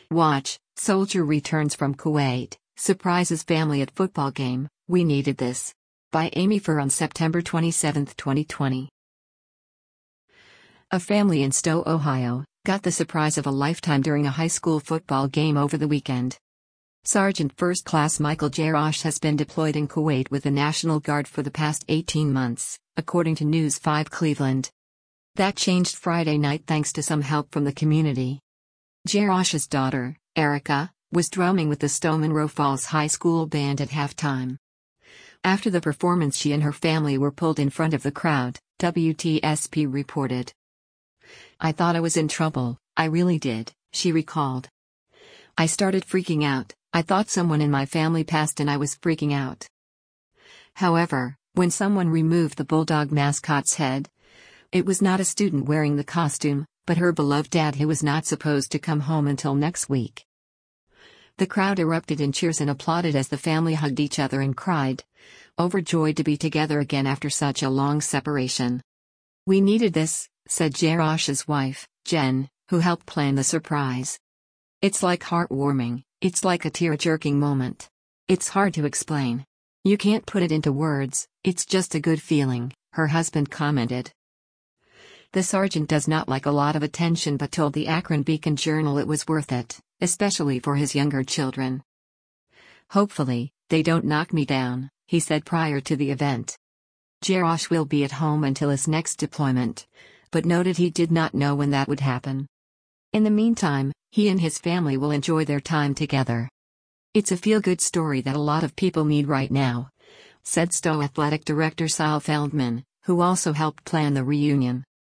Watch, Soldier returns from Kuwait, surprises family at football game, "We needed this." By Amy Furr on September 27, 2020. A family in Stow, Ohio, got the surprise of a lifetime during a high school football game over the weekend. Sergeant First Class Michael Jerash has been deployed in Kuwait with the National Guard for the past 18 months, according to News 5 Cleveland. That changed Friday night thanks to some help from the community. Jerash's daughter, Erica, was drumming with the Stow Monroe Falls High School band at halftime. After the performance, she and her family were pulled in front of the crowd, WTSP reported. "I thought I was in trouble, I really did," she recalled. "I started freaking out, I thought someone in my family passed and I was freaking out." However, when someone removed the Bulldog mascot's head, it was not a student wearing the costume, but her beloved dad, who was not supposed to come home until next week. The crowd erupted in cheers and applauded as the family hugged each other and cried, overjoyed to be together again after such a long separation. "We needed this," said Jerash's wife, Jen, who helped plan the surprise. "It's like heartwarming, it's like a tear-jerking moment. It's hard to explain. You can't put it into words, it's just a good feeling," her husband commented. The sergeant does not like a lot of attention but told the Akron Beacon Journal it was worth it, especially for his younger children. "Hopefully, they don't knock me down," he said prior to the event. Jerash will be at home until his next deployment, but noted he did not know when that would happen. In the meantime, he and his family will enjoy their time together. "It's a feel-good story that a lot of people need right now," said Stow Athletic Director Sal Feldman, who also helped plan the reunion.